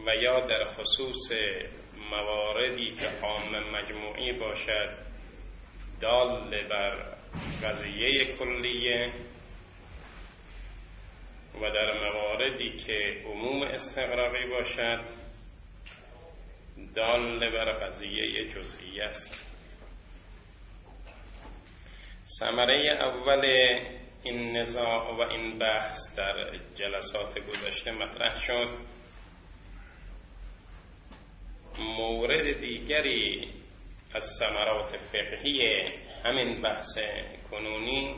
و یا در خصوص مواردی که عام مجموعی باشد دال بر قضیه کلیه و در مواردی که عموم استغراقی باشد دال بر قضیه جزئی است. ثمره اول این نزاع و این بحث در جلسات گذشته مطرح شد. مورد دیگری از ثمرات فقهی همین بحث کنونی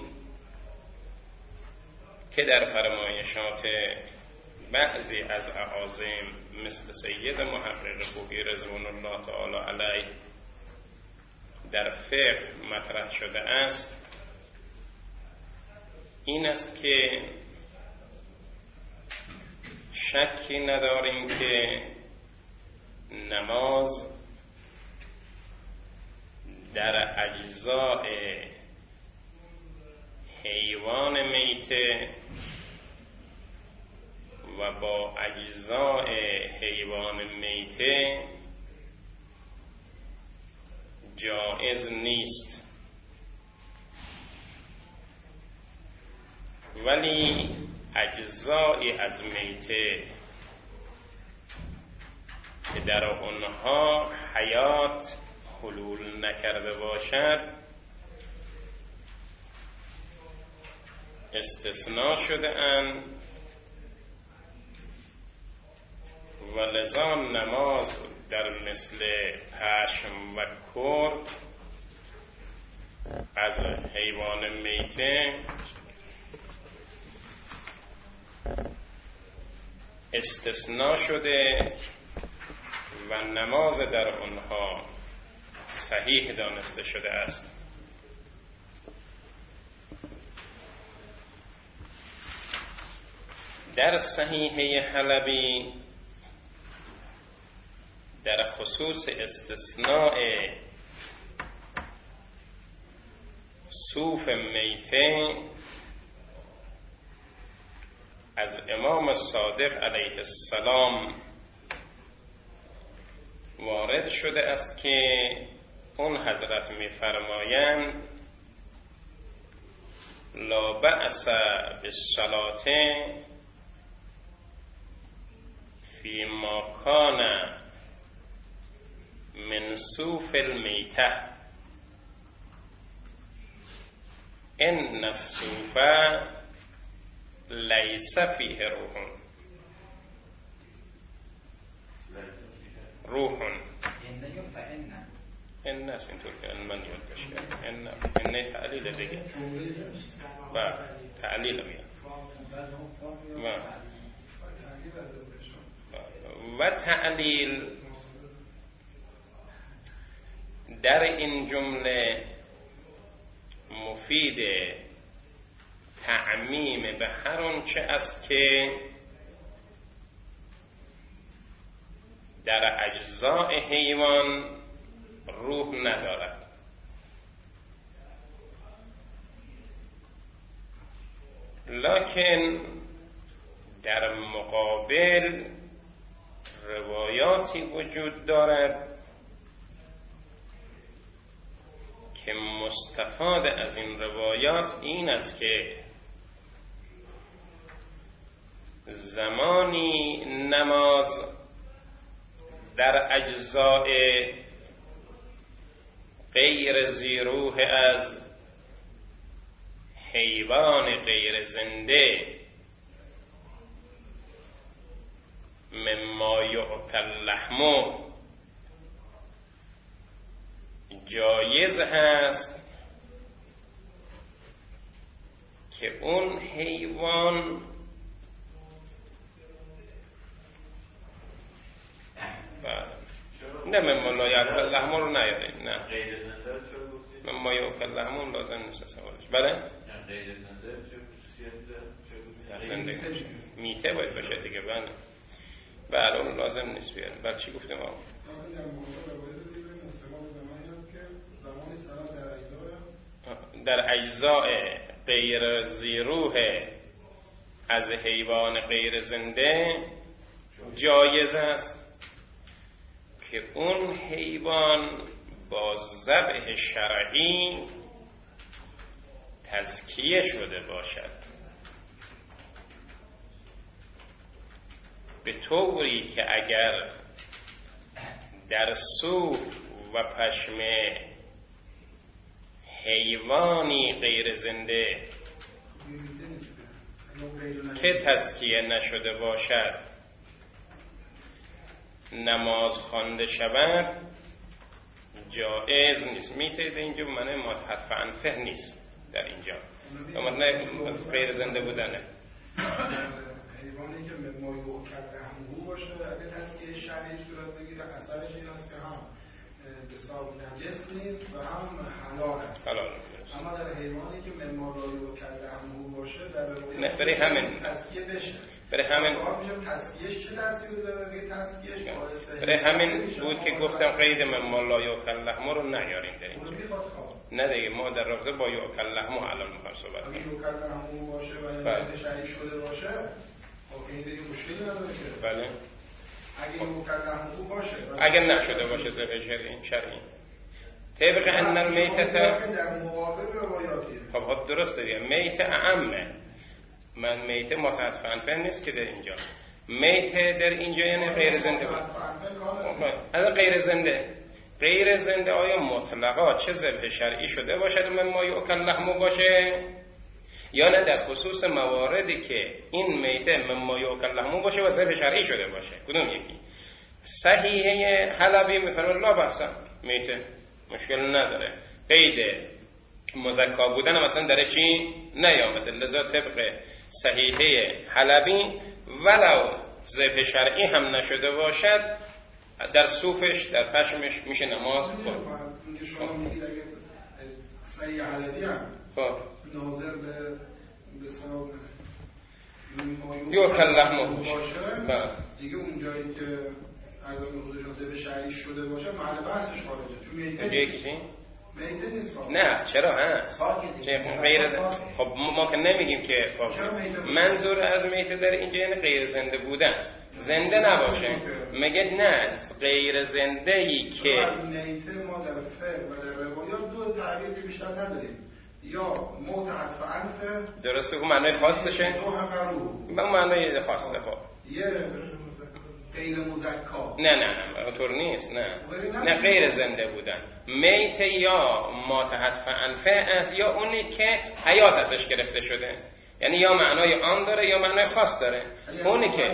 که در فرمایشات بعضی از اعاظم مثل سید محقق بویی رضوان الله تعالی علیه در فقه مطرح شده است این است که شکی نداریم که نماز در اجزاء حیوان میته و با اجزاء حیوان میته جائز نیست، ولی اجزایی از میته که در آنها حیات حلول نکرده باشد استثناء شده اند و لذا نماز در مثل پشم و کرد از حیوان میته استثناء شده و نماز در آنها صحیح دانسته شده است. در صحیحه حلبی در خصوص استثناء صوف میته از امام صادق علیه السلام وارد شده است که اون حضرت می‌فرمایند لا بأس بالصلاة فی ما کان من صوف المیته ان الصوف لیس فیه روح ان است اینطور که من یاد بشه ان تعلیل دیگه و تعلیل میاد و تعلیل در این جمله مفید تعمیم به هر آنچه است که در اجزاء حیوان روح ندارد. لکن در مقابل روایاتی وجود دارد که مستفاد از این روایات این است که زمانی نماز در اجزاء غیر ذی روح از حیوان غیر زنده مما یؤکل لحمه جایز هست که اون حیوان نه مما لا یأکل لحمه رو نیاریم، نه مما یأکل لحمه لازم نیست سوالش. بله زنده میته باید باشه دیگه. بله اون لازم نیست بیاریم. بله چی گفتیم آقا؟ در اجزاء غیر ذی روح از حیوان غیر زنده جایز است که اون حیوان با ذبح شرعی تزکیه شده باشد، به طوری که اگر در صوف و پشم حیوانی غیر زنده که تزکیه نشده باشد نماز خوانده شود، جایز نیست. میتید اینجا معنی متحد فعنفه نیست در اینجا، معنی غیر زنده بودنه. حیوانی که مایو کرده همو باشه اگه تزکیه شرعی صورت بگیره اثرش این است که هم بسیار نجس نیست و هم حلال است. اما در حیوانی که مایو کرده همو باشه در نه برای همین تزکیه بشه، برای همین تزکیهش چه تأثیری داره؟ میگه تزکیهش باعث برای همین بود که گفتم قید مما یؤکل لحمه رو نیارین در اینجا. نه دیگه ما در رابطه با یؤکل لحمه الان میخوایم صحبت کنیم. اگه یؤکل لحمه باشه و این شرعی شده باشه این دیگه مشکلی نداره که. بله. اگه یؤکل لحمه باشه اگه نشده باشه ذبح شرعی طبق ان المیتة در مقابل روایاتی. خب درسته دیگه، میت اعمه. من میته متعاطفاً فهم نیست که در اینجا میته در اینجا یعنی غیر زنده بود. حالا غیر زنده آیا مطلقا چه ذبح شرعی شده باشد مما یؤکل لحمه باشه یا نه در خصوص مواردی که این میته مما یؤکل لحمه باشه و ذبح شرعی شده باشه؟ کدوم یکی؟ صحیحه حلبی میفرماید لا بأس، میته مشکل نداره، قید مزکا بودن مثلا در چی نیامده، لذا طبق صحیحه حلبی ولو ذبح شرعی هم نشده باشد در صوفش در پشمش میشه نماز خود. اینکه شما میگید اگه صحیح حلبی هم ناظر به سبب یؤکل لحمه باشه دیگه اون جایی که از اون حضور ذبح شرعی شده باشه محل بحثش خارجه، چون میته نیست. نه چرا هست؟ غیر خب ما که نمیگیم که منظور از میته در اینجا یعنی غیر زنده بودن، زنده نباشه. مگه نه غیر زنده ای که میته ما در فقه و در روایات دو تعبیر که بیشتر نداریم، یا متعاطف عنف درسته که معنای خاصشه، دو حقرو من معنای خاصه خب یه غیر مزکا. نه اونطور نیست. نه غیر زنده بودن میت یا متحدف انفه است یا اونی که حیات ازش گرفته شده، یعنی یا معنای آن داره یا معنای خاص داره. اونی که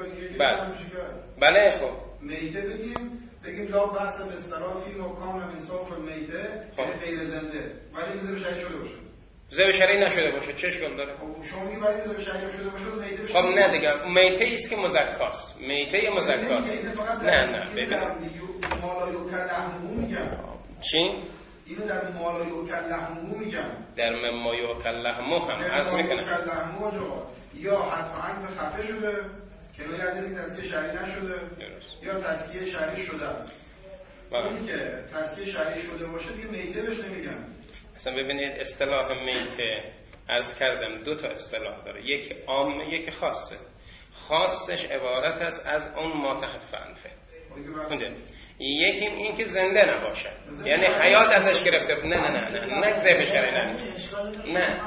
بله خب میته بگیم لا بحث به اصطلاحی و کام انصاف المیته غیر زنده ولی ذبح شرعی شده باشه، ذبح شرعی نشده باشه چه اشکال داره؟ شما میگید ولی ذبح شرعی شده باشه میته بشه. خب نه دیگه میته است که مزکاست، میته مزکاست. نه ببین مالا یؤکل لحمه میگم. چی؟ اینو در مالا یؤکل لحمه میگم، در مما یؤکل لحمه هم عرض میکنم یا حتما خفه شده که از این تزکیه شرعی نشده یا تزکیه شرعی شده است. اونی که تزکیه شرعی شده باشه دیگه میته بهش نمیگن. اصلا ببینید اصطلاح میته عرض کردم دو تا اصطلاح داره، یک عامه یک خاصه. خاصش عبارت است از اون متحدف انفه، یکی این که زنده نباشه یعنی حیات ازش گرفته. نه ذبح شرعی نه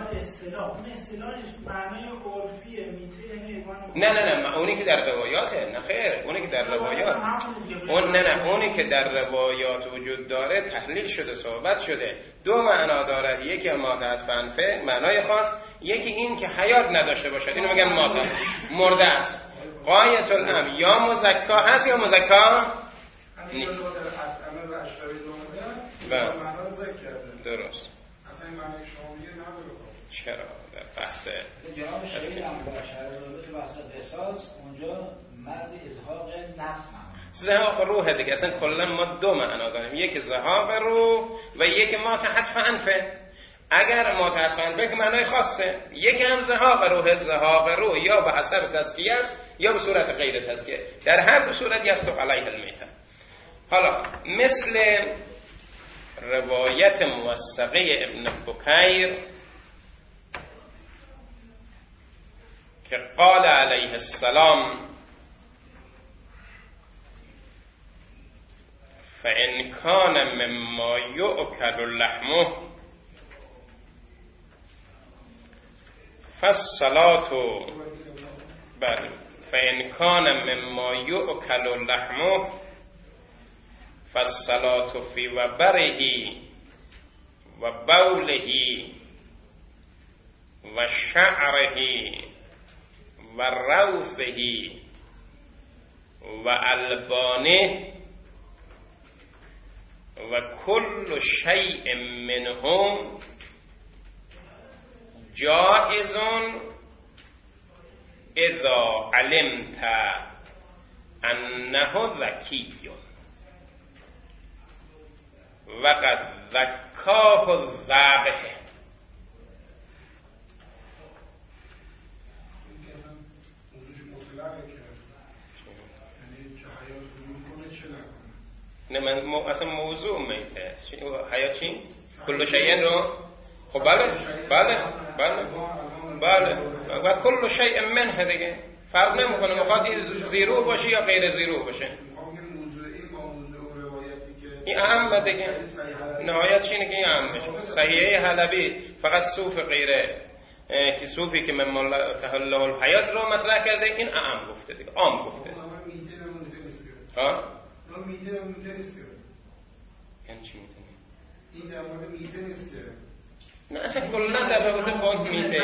نه اونی که در روایاته. نه خیر اونی که در روایات اونی که در روایات وجود داره تحلیل شده صحبت شده دو معنا داره، یکی متحدف انفه معنای خاص، یکی این که حیات نداشته باشه، اینو میگن مرده است. غایت الامر یا مزکا هست یا مزکا نیست. درست. اصلا این معنی شما میگه نداره. چرا در بحث جناب شریعی هم در شرایط بحث قصاص اونجا مرد ازهاق نفس زهاق روح دیگه. اصلا کلا ما دو معنا داریم، یک زهاق روح و یک متحدف انفه. اگر متحدف انفه که معنای خاصه، یک هم زهاق روح یا به حسب تزکیه است یا به صورت غیر تزکیه، در هر دو صورت یصدق علیه المیته. حالا مثل روایت موثقه ابن بکیر که قال علیه السلام فإن کان مما یؤکل لحمه فالصلاة بله فإن کان مما یؤکل لحمه فالصلاة فی وبره و بوله و شعره و روثه و البانه و کل شیء منهم جائز اذا علمت انه ذکی و قد ذکاه الذبح. نه من اصلا موضوع میته است حیات چی؟ کل شیء رو خب بله و کل شیء منه دیگه فرق نمیکنه میخواد زیرو باشه یا غیر زیرو باشه. این اهم دیگه نهایتش اینه که این اهم بشه. صحیحه حلبی فقط صوف غیره که صوفی که من تحله الحیات رو مطرح کرده این اهم گفته دیگه عام گفته. ها؟ میته نیست که یعنی چی میته؟ این در مورد میته نیست که نه اصلا کلا در رابطه باز میته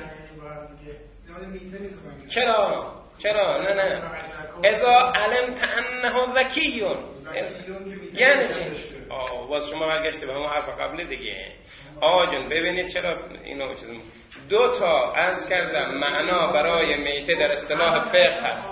چرا نه اذا علمت انه ذکیون یعنی چی؟ باز شما برگشته به همون حرف قبلی دیگه. جون ببینید چرا اینو دو تا عرض کردم معنا برای میته در اصطلاح فقه هست.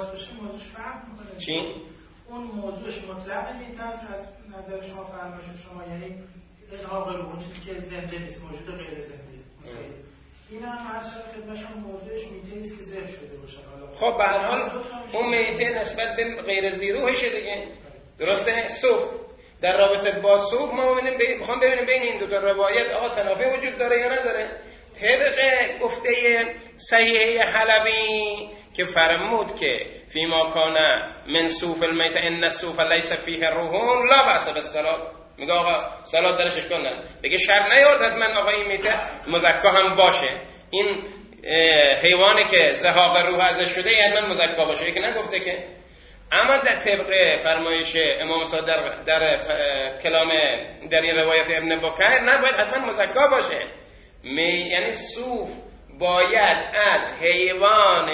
چی؟ اون موضوعش مطلق میته است از نظر شما فرمایشات شما، یعنی اظهار روح اون چیزی که زنده نیست موجود و غیر زنده. این هم هر شب خدمتشون موضوعش میته است که ذبح شده باشه. خب به هر حال اون میته نسبت به غیر ذیروحشه دیگه. درسته؟ صوف در رابطه با صوف ما میخوام ببینیم بین این دو تا روایت آقا تنافی وجود داره یا نداره. طبق گفته صحیحه حلبی که فرمود که فیما کان من صوف المیت ان الصوف لیس فیه روح لا بأس بالصلاة، میگه آقا صلات درش اشکال نداره. دیگه شرط نیارد حتما آقا این میته مزکا هم باشه. این حیوانی که زهاق روح ازش شده یعنی من مزکا باشه که نگفته که. اما در طبق فرمایش امام صادق در کلام در این روایت ابن بکیر نباید حتما مزکا باشه. یعنی صوف باید از حیوان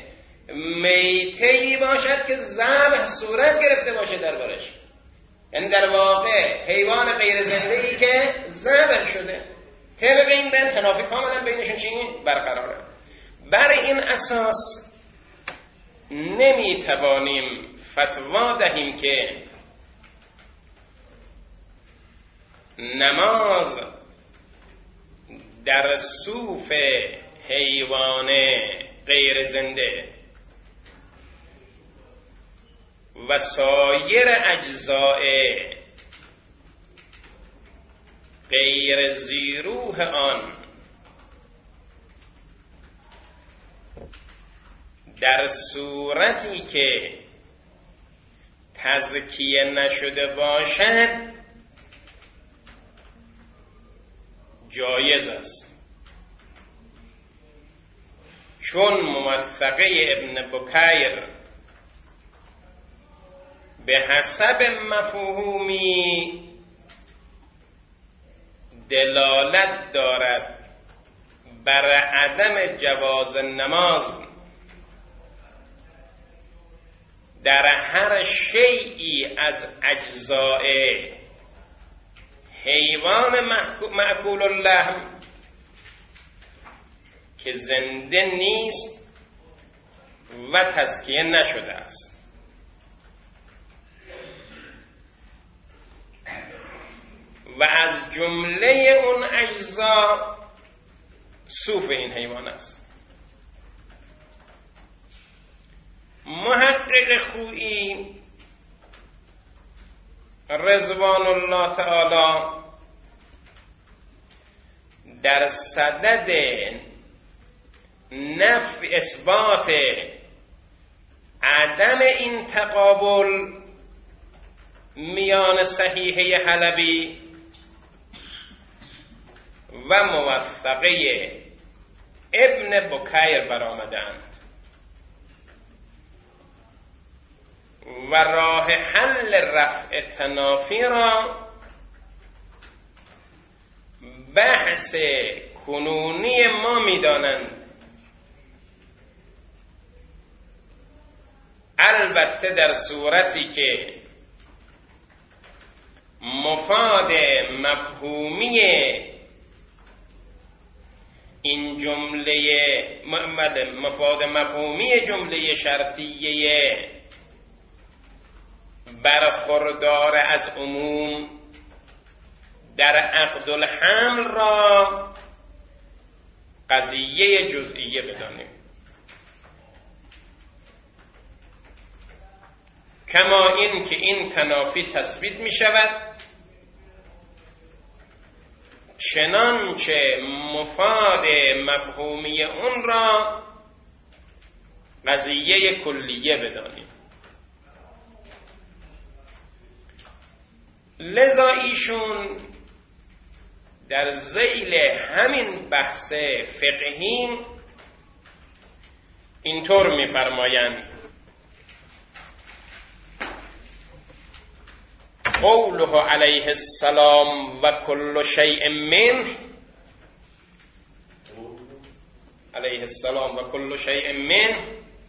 میتهی باشد که ذبح صورت گرفته باشه دربارش، یعنی در واقع حیوان غیر زنده‌ای که ذبح شده. طبق این بین تنافی کاملا بینشون چی برقراره. بر این اساس نمیتوانیم فتوا دهیم که نماز در صوف حیوان غیر زنده و سایر اجزاء غیر ذیروح آن در صورتی که تزکیه نشده باشد جایز است، چون موثقه ابن بکیر به حسب مفهومی دلالت دارد بر عدم جواز نماز در هر شیئی از اجزاء حیوان مأکول اللحم که زنده نیست و تزکیه نشده است. و از جمله اون اجزا صوف این حیوان است. محقق خویی رضوان الله تعالی در صدد نفی اثبات عدم این تقابل میان صحیحه حلبی و موثقه ابن بکیر برآمدند و راه حل رفع تنافی را بحث کنونی ما می‌دانند. البته در صورتی که مفاد مفهومی این جمله مفاد مفهومی جمله شرطیه برخوردار از عموم در عقد الحمل را قضیه جزئیه بدانیم، کما این که این تنافی تثبیت می شود چنانچه مفاد مفهومی اون را قضیه کلیه بدانیم. لذا ایشون در ذیل همین بحث فقهی اینطور می‌فرمایند: قوله علیه السلام و کل شیء منه، علیه السلام و کل شیء منه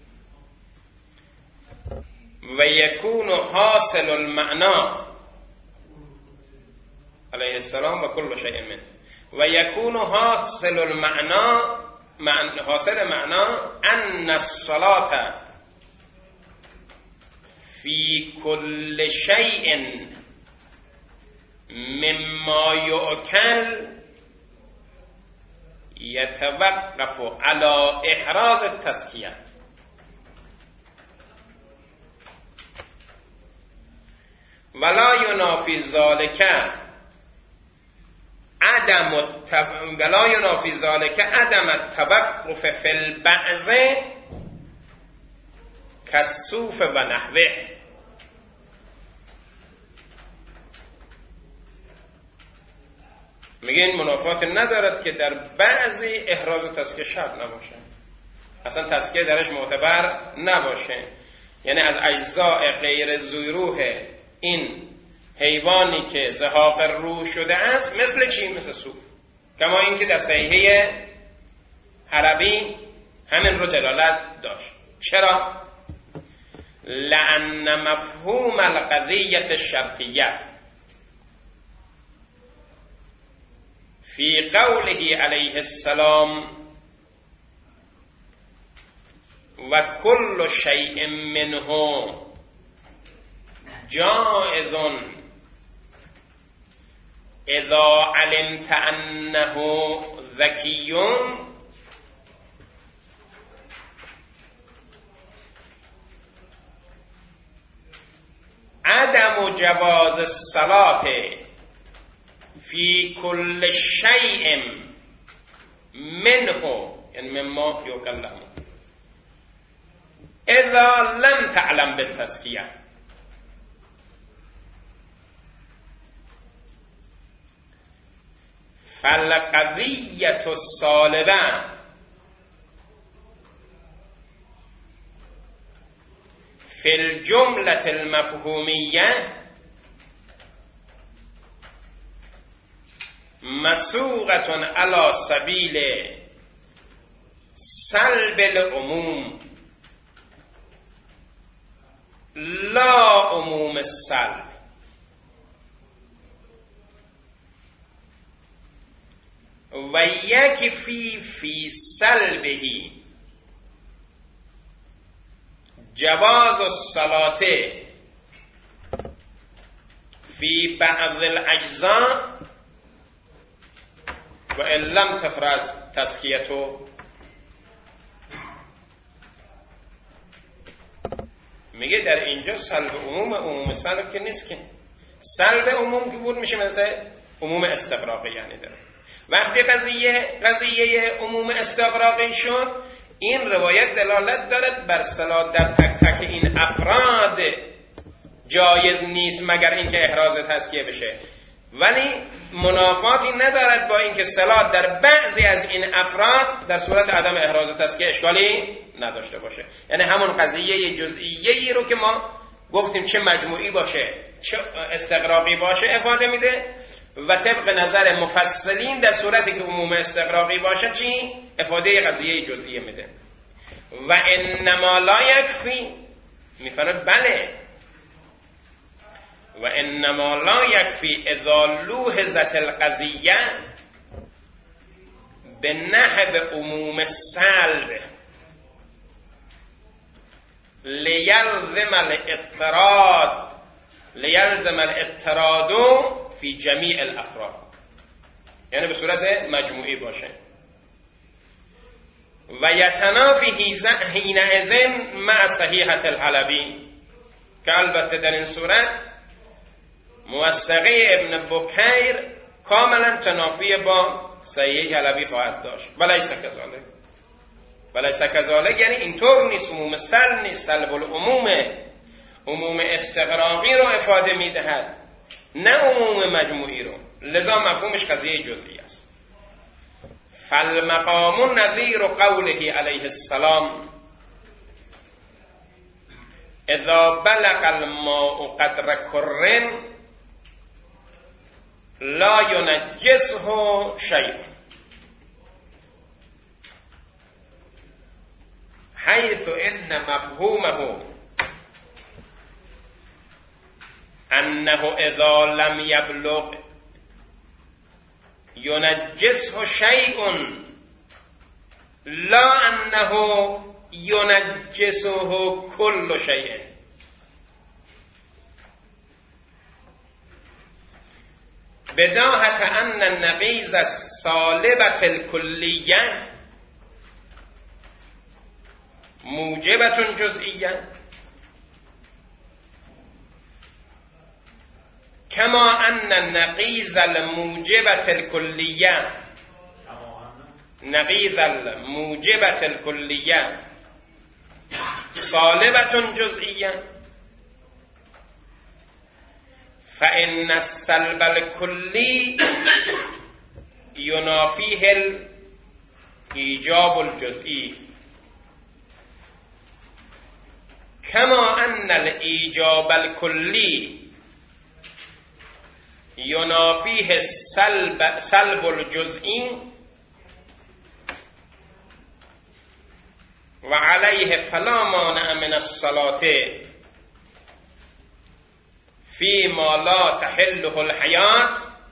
و یکون حاصل المعنا، علیه السلام و کل شیء منه و یکون حاصل المعنا، حاصل معنا ان الصلاة فی کل شیء مما یؤکل یتوقف علی احراز التزکیه ولا ینافی ذلک عدم التوقف فی البعض کالصوف و نحوه. میگه این منافات ندارد که در بعضی احراز و تزکیه شرط نباشه، اصلا تزکیه درش معتبر نباشه، یعنی از اجزاء غیر ذوی‌روح این حیوانی که زهاق روح شده است مثل چی؟ مثل صوف، کما این که در صحیحه حلبی همین رو دلالت داشت. چرا؟ لأن مفهوم القضیة الشرطیه فی قوله علیه السلام و کل شیء منه جائز اذا علمت انه ذکی عدم جواز الصلاة فی کل شیء منه، یعنی مما یکلم، اذا لم تعلم بالتزکیه. فالقضیة الصالبة فی الجملة المفهومیه مسوغة على سبیل سلب العموم لا عموم السلب، و یکفی فی سلبه جواز الصلاة فی بعض الاجزاء و ان لم تفرز تزکیته. میگه در اینجا سلب عموم سلب که نیست، که سلب عموم که بود میشه مثل عموم استغراقی، یعنی داره وقتی قضیه عموم استغراقی شد این روایت دلالت دارد بر صلاح در تک تک این افراد جایز نیست مگر اینکه احراز تزکیه بشه، ولی منافاتی ندارد با اینکه صلات در بعضی از این افراد در صورت عدم احراز تزکیه اشکالی نداشته باشه. یعنی همون قضیه جزئیه‌ای رو که ما گفتیم چه مجموعی باشه چه استغراقی باشه افاده میده، و طبق نظر مفصلین در صورتی که عموم استغراقی باشه چی؟ افاده قضیه جزئیه میده. و انما لا یکفی، میفرماید بله، و انما لا یکفی اذا لوحظت القضیه به نحو عموم السلب لیلزم الاضطراد فی جمیع الافراد، یعنی به صورت مجموعی باشه. و یتنافی حینئذ مع صحیحة الحلبی، که البته در این صورت موثقه ابن بکیر کاملا تنافی با صحیح حلبی خواهد داشت. ولیس کذالک یعنی اینطور نیست، عموم سلب نیست، سلب العموم عموم استغراقی رو افاده میدهد نه عموم مجموعی رو، لذا مفهومش قضیه جزئی است. فالمقام نظیر قوله علیه السلام اذا بلغ الماء قدر کرن لا ینجسه شیء، حيث ان مفهومه انه اذا لم يبلغ ينجسه شيء لا انه ينجسه كل شيء. بداهة ان النقيض السالبة الكلية موجبة جزئية كما أن النقيض الموجبة الكلية نقيض الموجبة الكلية صالبة جزئية، فإن السلب الكلي ينافيه الإيجاب الجزئي، كما أن الإيجاب الكلي ينافيه سلب الجزئي، وعليه فلا مانع من الصلاة فيما لا تحله الحياة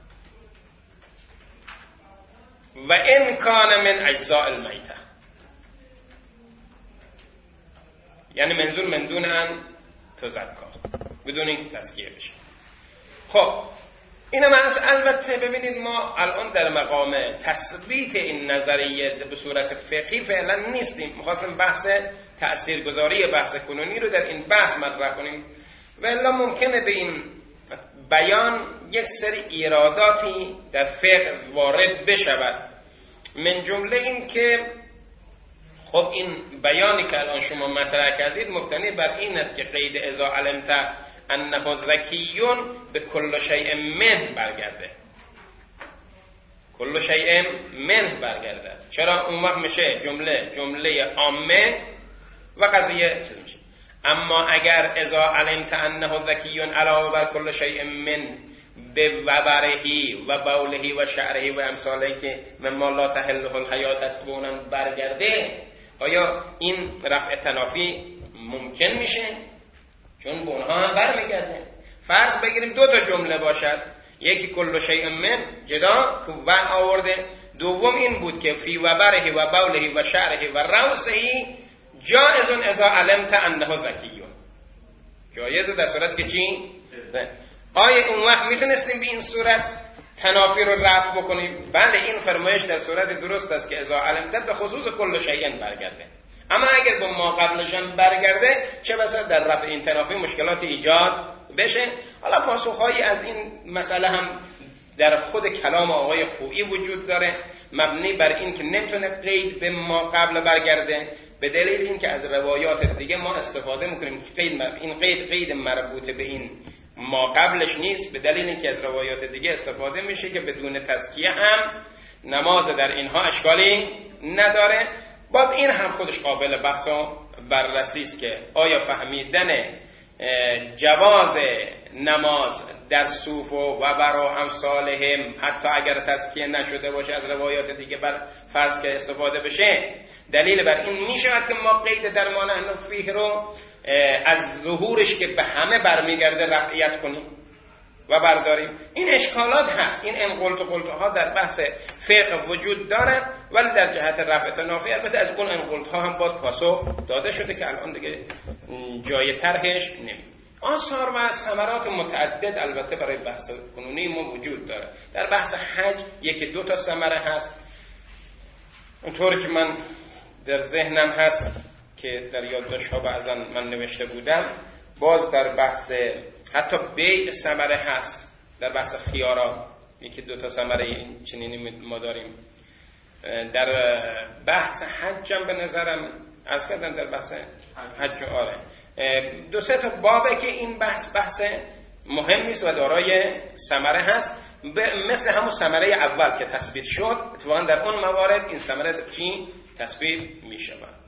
وإن كان من أجزاء الميتة. یعنی منظور من دون ان تزکا، بدون اینکه تزکیه بشه. خب اینو البته ببینید ما الان در مقام تثبیت این نظریه به صورت فقهی فعلا نیستیم، می‌خواستیم بحث تاثیرگذاری بحث کنونی رو در این بحث مطرح کنیم، و الا ممکنه به این بیان یک سری ایراداتی در فقه وارد بشود. من جمله این که خب این بیانی که الان شما مطرح کردید مبتنی بر این است که قید اذا علمت انه ذکیون به کل شیء منه برگرده، کل شیء منه برگرده. چرا اون وقت میشه جمله عامه و قضیه چیز میشه. اما اگر اذا علمت انه ذکیون علاوه بر کل شیء منه به وبرهی و بولهی و شعرهی و امثالی که مما لا تحله الحیات است به اونم برگرده، آیا این رفع تنافی ممکن میشه؟ چون به اونها هم برمیگرده. فرض بگیریم دو تا جمله باشد، یکی کل شیء من جدا که و آورده، دوم این بود که فی وبرهی و بولهی و شعرهی و روسهی جائز اذا علمت انه ذکیون، جایزه در صورت که چی؟ آیا اون وقت میتونستیم به این صورت تنافی رو رفع بکنیم؟ بله، این فرمایش در صورت درست است که اذا علمت به خصوص کل شیء برگرده. اما اگر به ما قبلش هم برگرده چه بسا در رفع این تنافی مشکلات ایجاد بشه. حالا پاسخهایی از این مسئله هم در خود کلام آقای خویی وجود داره، مبنی بر این که نمیتونه قید به ما قبل برگرده، به دلیل اینکه از روایات دیگه ما استفاده میکنیم که این قید مربوط به این ما قبلش نیست، به دلیل اینکه از روایات دیگه استفاده میشه که بدون تزکیه هم نماز در اینها اشکالی نداره. باز این هم خودش قابل بحث و بررسی است که آیا فهمیدن جواز نماز در صوف و برا امثالهم حتی اگر تزکیه نشده باشه از روایات دیگه بر فرض که استفاده بشه دلیل بر این میشود که ما قید در ما نحن فیه رو از ظهورش که به همه برمیگرده رفعیت کنیم و برداریم. این اشکالات هست، این انقلت ها در بحث فقه وجود دارد، ولی در جهت رفع تنافی البته از اون انقلت ها هم باز پاسخ داده شده که الان دیگه جای طرحش نمی. آثار و ثمرات متعدد البته برای بحث کنونی ما وجود داره. در بحث حج یکی دو تا ثمره هست اونطوری که من در ذهنم هست که در یادداشت‌ها بعضا من نوشته بودم. باز در بحث حتی بیع ثمره هست، در بحث خیارا یکی دو تا ثمره این چنینی ما داریم. در بحث حج هم به نظرم از کردن در بحث حج آره دو سه تا بابه که این بحث مهمی است و دارای ثمره هست، مثل همون ثمره اول که تثبیت شد. اتفاقا در اون موارد این ثمره چی تثبیت می شود.